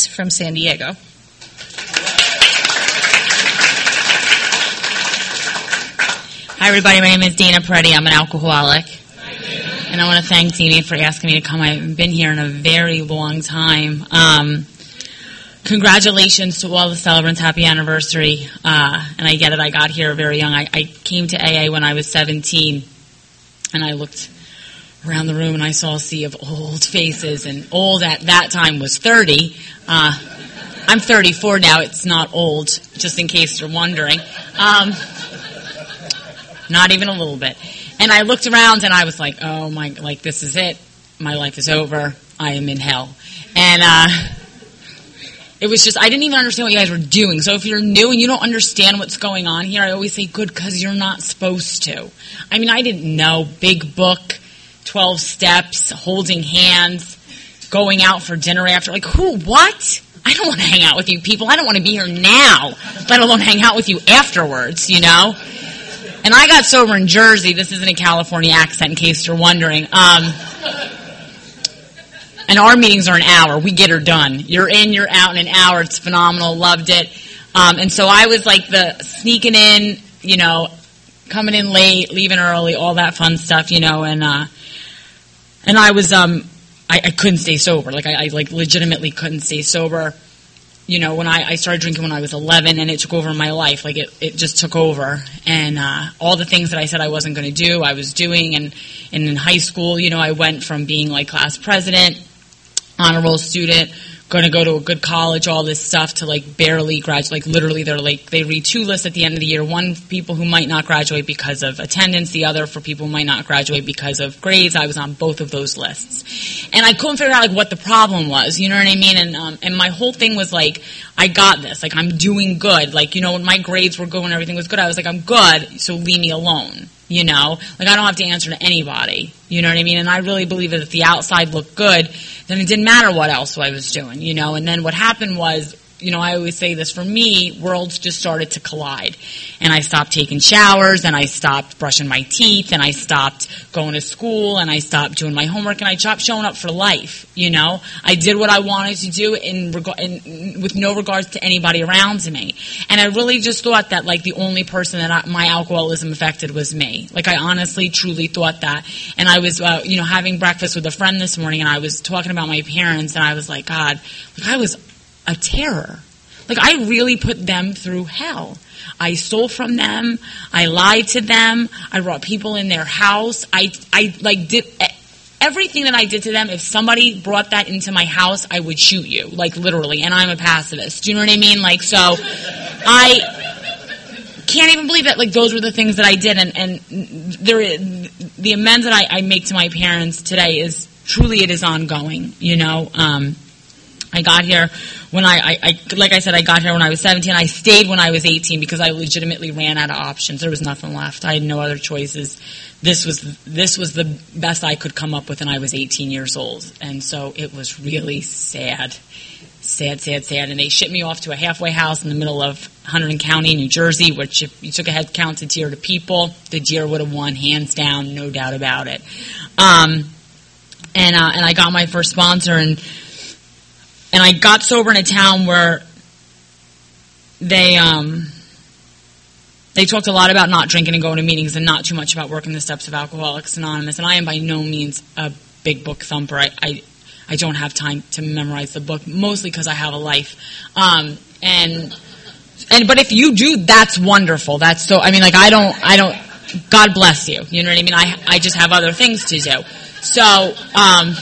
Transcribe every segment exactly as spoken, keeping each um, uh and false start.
Anonymous from San Diego. Hi, everybody. My name is Dana Peretti. I'm an alcoholic. And I want to thank Dina for asking me to come. I haven't been here in a very long time. Um, congratulations to all the celebrants. Happy anniversary. Uh, and I get it. I got here very young. I, I came to A A when I was seventeen. And I looked around the room and I saw a sea of old faces. And old at that time was thirty. Uh, I'm thirty-four now. It's not old, just in case you're wondering. Um, not even a little bit. And I looked around and I was like, oh my, like this is it. My life is over. I am in hell. And uh, it was just, I didn't even understand what you guys were doing. So if you're new and you don't understand what's going on here, I always say good because you're not supposed to. I mean, I didn't know big book, twelve steps, holding hands, going out for dinner after. Like who, what? I don't want to hang out with you people. I don't want to be here now, let alone hang out with you afterwards, you know? And I got sober in Jersey. This isn't a California accent in case you're wondering. Um, and our meetings are an hour. We get her done. You're in, you're out in an hour. It's phenomenal. Loved it. Um, and so I was like the sneaking in, you know, coming in late, leaving early, all that fun stuff, you know. And uh, and I was, um, I, I couldn't stay sober. Like I, I like legitimately couldn't stay sober. You know, when I, I started drinking when I was eleven, and it took over my life. Like, it, it just took over. And uh, all the things that I said I wasn't going to do, I was doing. And, and in high school, you know, I went from being, like, class president, honor roll student, going to go to a good college, all this stuff, to, like, barely graduate. Like, literally, they're, like, they read two lists at the end of the year. One for people who might not graduate because of attendance. The other for people who might not graduate because of grades. I was on both of those lists. And I couldn't figure out, like, what the problem was. You know what I mean? And um, and my whole thing was, like, I got this. Like, I'm doing good. Like, you know, when my grades were good and everything was good, I was like, I'm good, so leave me alone. You know? Like, I don't have to answer to anybody. You know what I mean? And I really believe that if the outside looked good, then it didn't matter what else I was doing, you know? And then what happened was, you know, I always say this, for me, worlds just started to collide. And I stopped taking showers, and I stopped brushing my teeth, and I stopped going to school, and I stopped doing my homework, and I stopped showing up for life, you know? I did what I wanted to do in, reg- in with no regards to anybody around me. And I really just thought that, like, the only person that I, my alcoholism affected was me. Like, I honestly, truly thought that. And I was, uh, you know, having breakfast with a friend this morning, and I was talking about my parents, and I was like, God, like, I was a terror. Like, I really put them through hell. I stole from them. I lied to them. I brought people in their house. I, I like, did everything that I did to them. If somebody brought that into my house, I would shoot you, like, literally. And I'm a pacifist. Do you know what I mean? Like, so I can't even believe that, like, those were the things that I did. And, and there, the amends that I, I make to my parents today is truly, it is ongoing, you know. Um, I got here when I, I, I, like I said, I got here when I was seventeen. I stayed when I was eighteen because I legitimately ran out of options. There was nothing left. I had no other choices. This was, this was the best I could come up with, and I was eighteen years old. And so it was really sad. Sad, sad, sad. And they shipped me off to a halfway house in the middle of Hunterdon County, New Jersey, which if you took a head count to deer to people, the deer would have won, hands down, no doubt about it. Um, and, uh, and I got my first sponsor, and And I got sober in a town where they um, they talked a lot about not drinking and going to meetings and not too much about working the steps of Alcoholics Anonymous. And I am by no means a big book thumper. I I, I don't have time to memorize the book, mostly because I have a life. Um, and and but if you do, that's wonderful. That's so. I mean, like I don't I don't. God bless you. You know what I mean? I I just have other things to do. So. Um,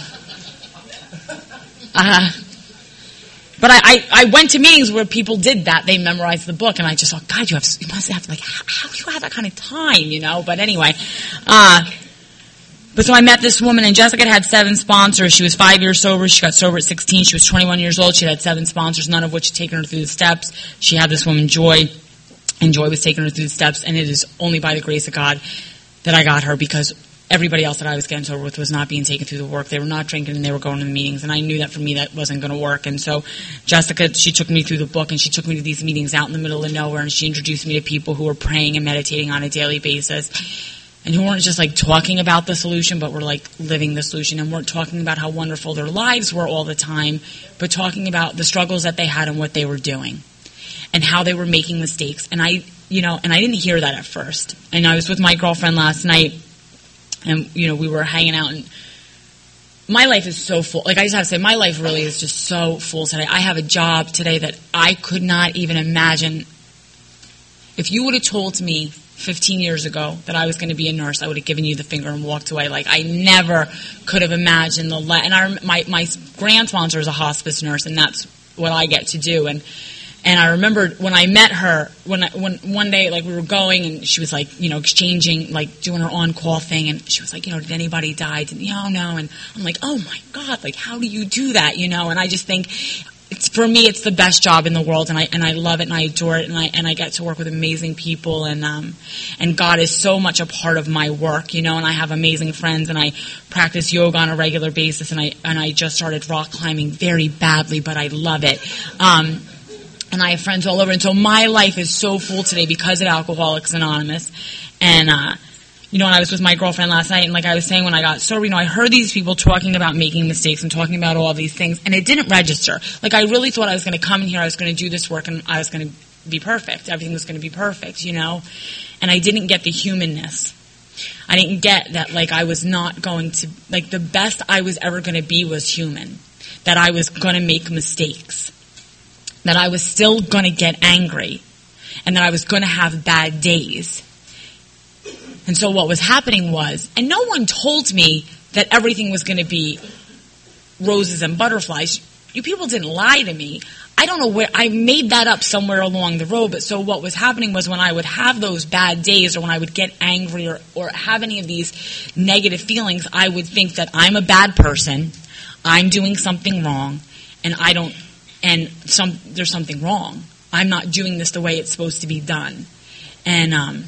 uh, But I, I, I went to meetings where people did that. They memorized the book, and I just thought, God, you have you must have like how, how do you have that kind of time, you know? But anyway, uh, but so I met this woman, and Jessica had seven sponsors. She was five years sober. She got sober at sixteen. She was twenty-one years old. She had seven sponsors, none of which had taken her through the steps. She had this woman Joy, and Joy was taking her through the steps. And it is only by the grace of God that I got her, because everybody else that I was getting sober with was not being taken through the work. They were not drinking, and they were going to the meetings. And I knew that for me that wasn't going to work. And so Jessica, she took me through the book, and she took me to these meetings out in the middle of nowhere, and she introduced me to people who were praying and meditating on a daily basis. and who weren't just like talking about the solution, but were like living the solution, and weren't talking about how wonderful their lives were all the time, but talking about the struggles that they had and what they were doing and how they were making mistakes. And I, you know, and I didn't hear that at first. And I was with my girlfriend last night, and, you know, we were hanging out, and my life is so full. Like, I just have to say, my life really is just so full today. I have a job today that I could not even imagine. If you would have told me fifteen years ago that I was going to be a nurse, I would have given you the finger and walked away. Like, I never could have imagined the, le- and our, my, my grand sponsor is a hospice nurse, and that's what I get to do. And, and I remember when I met her, when I, when one day, like, we were going, and she was like, you know, exchanging, like, doing her on-call thing, and she was like, you know, did anybody die? Did, you know, no. And I'm like, oh my God, like, how do you do that? You know, and I just think, it's, for me, it's the best job in the world, and I and I love it, and I adore it, and I and I get to work with amazing people, and um and God is so much a part of my work, you know. And I have amazing friends, and I practice yoga on a regular basis, and I and I just started rock climbing very badly, but I love it. Um, and I have friends all over, and so my life is so full today because of Alcoholics Anonymous, and uh. You know, and I was with my girlfriend last night, and like I was saying, when I got sober, you know, I heard these people talking about making mistakes and talking about all these things, and it didn't register. Like, I really thought I was going to come in here, I was going to do this work, and I was going to be perfect. Everything was going to be perfect, you know? And I didn't get the humanness. I didn't get that, like, I was not going to, like, the best I was ever going to be was human. That I was going to make mistakes. That I was still going to get angry. And that I was going to have bad days. And so what was happening was, and no one told me that everything was going to be roses and butterflies. You people didn't lie to me. I don't know where, I made that up somewhere along the road. But so what was happening was, when I would have those bad days, or when I would get angry, or, or have any of these negative feelings, I would think that I'm a bad person, I'm doing something wrong, and I don't, and some, there's something wrong. I'm not doing this the way it's supposed to be done. And, um...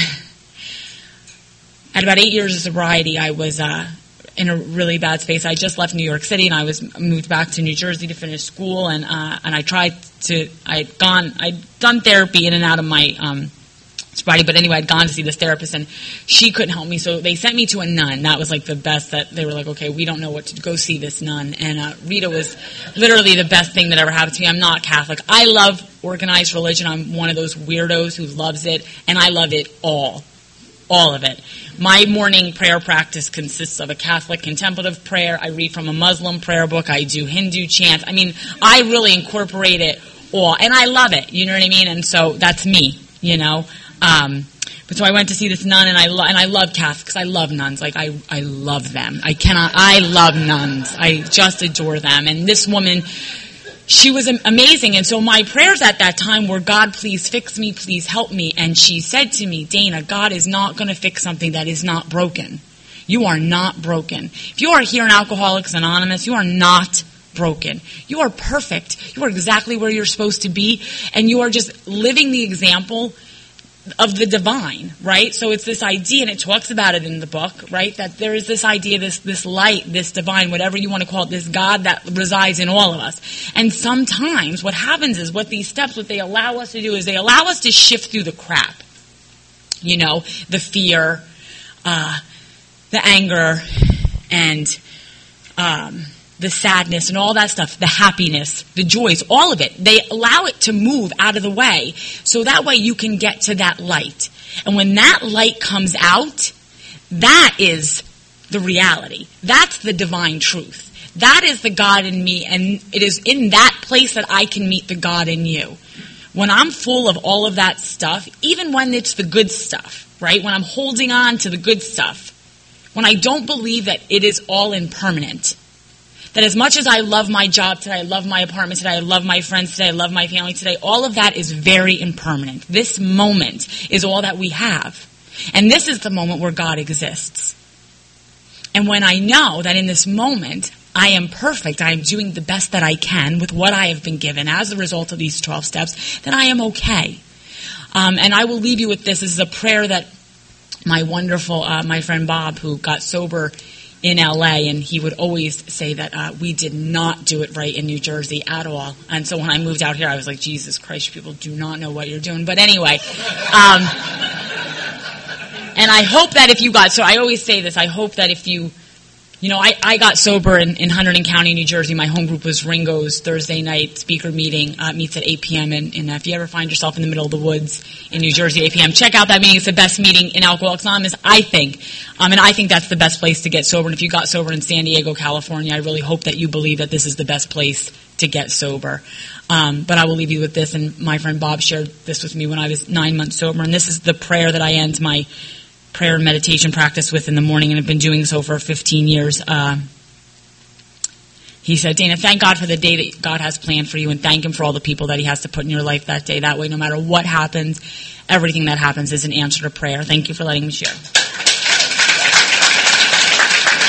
At about eight years of sobriety, I was uh, in a really bad space. I just left New York City, and I was moved back to New Jersey to finish school. And uh, and I tried to. I'd gone. I'd done therapy in and out of my um, sobriety, but anyway, I'd gone to see this therapist, and she couldn't help me. So they sent me to a nun. That was like the best. That they were like, okay, we don't know what to go see this nun. And uh, Rita was literally the best thing that ever happened to me. I'm not Catholic. I love organized religion. I'm one of those weirdos who loves it, and I love it all. All of it. My morning prayer practice consists of a Catholic contemplative prayer. I read from a Muslim prayer book. I do Hindu chants. I mean, I really incorporate it all. And I love it. You know what I mean? And so that's me, you know. Um, but so I went to see this nun, and I, lo- and I love Catholics. I love nuns. Like, I, I love them. I cannot, I love nuns. I just adore them. And this woman, she was amazing. And so my prayers at that time were, God, please fix me, please help me. And she said to me, Dana, God is not going to fix something that is not broken. You are not broken. If you are here in Alcoholics Anonymous, you are not broken. You are perfect. You are exactly where you're supposed to be. And you are just living the example of the divine, right? So it's this idea, and it talks about it in the book, right? That there is this idea, this this light, this divine, whatever you want to call it, this God that resides in all of us. And sometimes what happens is, what these steps, what they allow us to do is they allow us to shift through the crap. You know, the fear, uh, the anger, and um the sadness and all that stuff, the happiness, the joys, all of it. They allow it to move out of the way, so that way you can get to that light. And when that light comes out, that is the reality. That's the divine truth. That is the God in me, and it is in that place that I can meet the God in you. When I'm full of all of that stuff, even when it's the good stuff, right? When I'm holding on to the good stuff, when I don't believe that it is all impermanent, that as much as I love my job today, I love my apartment today, I love my friends today, I love my family today, all of that is very impermanent. This moment is all that we have. And this is the moment where God exists. And when I know that in this moment, I am perfect, I am doing the best that I can with what I have been given as a result of these twelve steps, then I am okay. Um, and I will leave you with this. This is a prayer that my wonderful, uh, my friend Bob, who got sober in L A, and he would always say that uh, we did not do it right in New Jersey at all. And so when I moved out here, I was like, Jesus Christ, you people do not know what you're doing. But anyway, um, and And I hope that if you got, so I always say this, I hope that if you, you know, I, I got sober in, in Hunterdon County, New Jersey. My home group was Ringo's Thursday night speaker meeting. Uh, meets at eight p.m. And, and if you ever find yourself in the middle of the woods in New Jersey at eight p.m., check out that meeting. It's the best meeting in Alcoholics Anonymous, I think. Um, and I think that's the best place to get sober. And if you got sober in San Diego, California, I really hope that you believe that this is the best place to get sober. Um, but I will leave you with this. And my friend Bob shared this with me when I was nine months sober. And this is the prayer that I end my prayer and meditation practice with in the morning, and I've been doing so for fifteen years. Uh, he said, Dana, thank God for the day that God has planned for you, and thank Him for all the people that He has to put in your life that day. That way, no matter what happens, everything that happens is an answer to prayer. Thank you for letting me share.